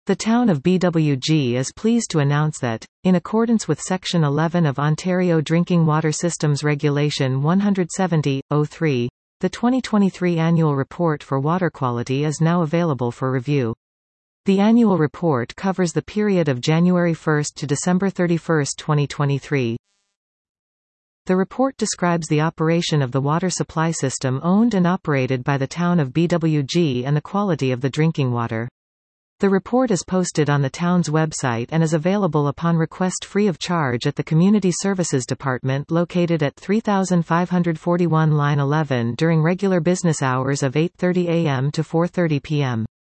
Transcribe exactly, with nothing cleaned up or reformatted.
The town of B W G is pleased to announce that, in accordance with Section eleven of Ontario Drinking Water Systems Regulation one seventy point oh three, the twenty twenty-three Annual Report for Water Quality is now available for review. The annual report covers the period of January first to December thirty-first, twenty twenty-three. The report describes the operation of the water supply system owned and operated by the town of B W G and the quality of the drinking water. The report is posted on the town's website and is available upon request free of charge at the Community Services Department located at thirty-five forty-one Line eleven during regular business hours of eight thirty a m to four thirty p m